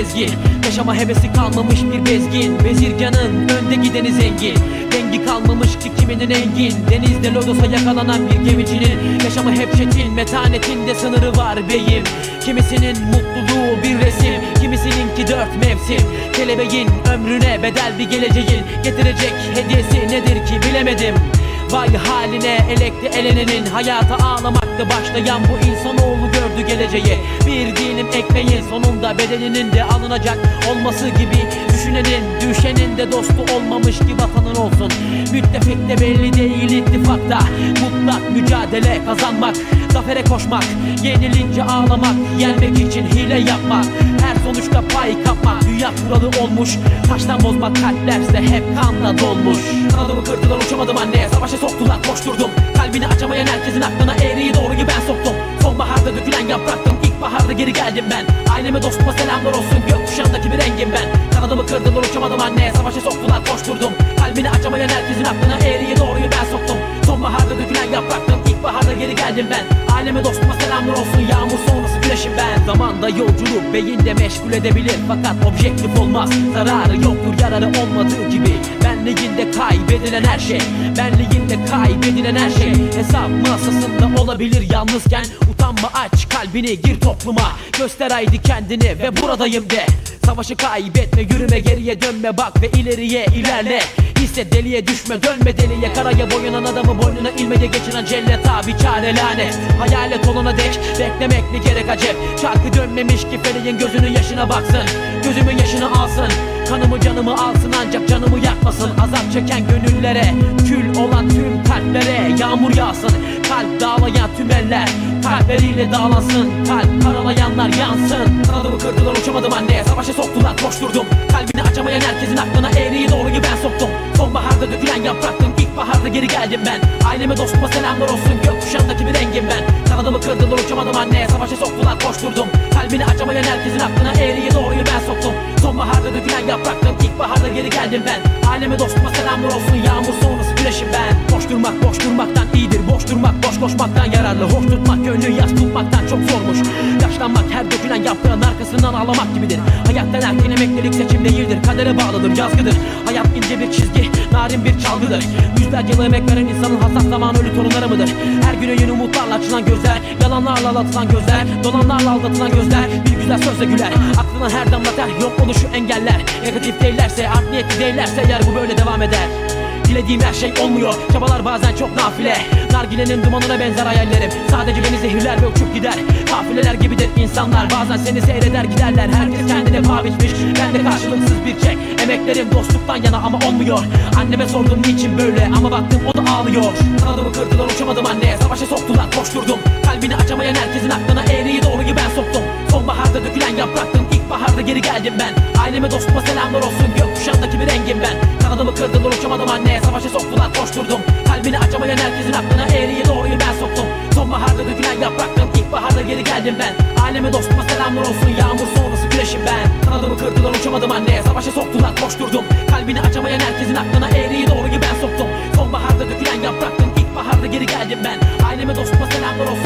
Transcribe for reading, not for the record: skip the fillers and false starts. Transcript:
gezgin, yaşama hevesi kalmamış bir bezgin. Bezirganın önde gideni zengin, dengi kalmamış ki kiminin engin. Denizde lodosa yakalanan bir gemicinin yaşamı hep çetin, metanetinde sınırı var beyim. Kimisinin mutluluğu bir resim, kimisininki 4 mevsim. Kelebeğin ömrüne bedel bir geleceğin getirecek hediyesi nedir ki bilemedim. Vay haline elekte elenenin, hayata ağlamakta başlayan bu insanoğlu gördü geleceği. Bir dilim ekmeğin sonunda bedeninin de alınacak olması gibi. Düşünenin düşenin de dostu olmamış ki vatanın olsun. Müttefik de belli değil ittifakta. Mutlak mücadele kazanmak, zafere koşmak, yenilince ağlamak, yenmek için hile yapmak, her sonuçta pay kapmak. Dünya kuralı olmuş, taştan bozmak, kalplerse hep kanla dolmuş. Kanadımı kırdılar, uçamadım anneye, savaşa soktular, koşturdum. Kalbini açamayan herkesin aklına eğriyi doğruyu ben soktum. Sonbaharda dökülen yapraktım, ilkbaharda geri geldim ben. Aileme dostuma selamlar olsun, gökkuşağındaki bir rengim ben. Kanadımı kırdılar, uçamadım anneye, savaşa soktular, koşturdum. Kalbini açamayan herkesin aklına eğriyi doğruyu ben soktum. Sonbaharda dökülen yapraktım, ilkbaharda geri geldim ben. Aileme dostuma selamlar olsun, yağmur sonrası güneşim ben. Zamanda yolculuk beyinde meşgul edebilir, fakat objektif olmaz. Zararı yoktur yararı olmadığı gibi. Benliğinde kaybedilen her şey, benliğinde kaybedilen her şey hesap masasında olabilir yalnızken. Utanma, aç kalbini, gir topluma, göster haydi kendini ve buradayım de. Savaşı kaybetme, yürüme, geriye dönme, bak ve ileriye ilerle. Hisset, deliye düşme, dönme deliye. Karaya boyanan adamı boynuna ilmece geçiren cellat abi çare lanet. Hayalet olana dek beklemek mi gerek acep? Çarkı dönmemiş ki feleğin gözünün yaşına baksın, gözümün yaşını alsın. Kanımı canımı alsın ancak canımı yakmasın. Azap çeken gönüllere, kül olan tüm kalplere yağmur yağsın. Kalp dağlayan tüm eller kalpleriyle dağlansın. Kalp karalayanlar yansın. Kanadımı kırdılar, uçamadım anneye, savaşa soktular, koşturdum. Kalbini açamayan herkesin aklına eğriyi doğruyu ben soktum. Sonbaharda dökülen yapraktım, ilkbaharda geri geldim ben. Aileme dostuma selamlar olsun, gökkuşağındaki bir rengim ben. Kanadımı kırdılar, uçamadım anneye, savaşa soktular, koşturdum. Kalbini açamayan herkesin aklına eğriyi doğruyu ben soktum. Sonbaharda dökülen yapraktım, ilkbaharda geri geldim ben. Aileme dostuma selamlar olsun, yağmur sonrası güneşim ben. Boş durmak boş durmaktan iyidir, boş durmak boş koşmaktan yararlı. Hoş tutmak gönlü yas tutmaktan çok zormuş. Yaşlanmak her dökülen yaprağın arkasından ağlamak gibidir. Hayattan erken emeklilik seçim değildir, kadere bağlıdır, yazgıdır. Hayat ince bir çizgi, narin bir çalgıdır. Yüzlerce yıl emek veren insanın hassas zaman ölü torunları mıdır? Her güne yeni umutlarla açılan gözler, yalanlarla aldatılan gözler, dolanlarla aldatılan gözler bir güzel sözle güler. Aklına her damla ter, yok oluşu engeller. Negatif değillerse, art niyetli değillerse eğer bu böyle devam eder. Dilediğim her şey olmuyor, çabalar bazen çok nafile. Nargilenin dumanına benzer hayallerim, sadece beni zehirler ve uçup gider. Kafileler gibidir insanlar, bazen seni seyreder giderler. Herkes kendine paha biçmiş, ben de karşılıksız bir çek. Emeklerim dostluktan yana ama olmuyor. Anneme sordum niçin böyle, ama baktım o da ağlıyor. Kanadımı kırdılar, uçamadım anneye, savaşa soktular, koşturdum. Kalbini açamayan herkesin aklına eğriyi doğruyu ben soktum. Sonbaharda dökülen yapraktım, ilkbaharda geri geldim ben. Aileme dostuma selamlar olsun, gökkuşağındaki bir rengim ben. Kanadımı kırdılar, uçamadım anneye, savaşa soktular, koşturdum. Kalbini açamayan herkesin aklına eğriyi doğruyu ben soktum. Sonbaharda dökülen yapraktım, ilkbaharda geri geldim ben. Aileme dostuma selamlar olsun, yağmur sonrası güneşim ben. Kanadımı kırdılar, uçamadım anneye, savaşa soktular, koşturdum. Kalbini açamayan herkesin aklına eğriyi doğruyu ben soktum. Sonbaharda dökülen yapraktım, ilkbaharda geri geldim ben. Aileme dostuma selamlar olsun.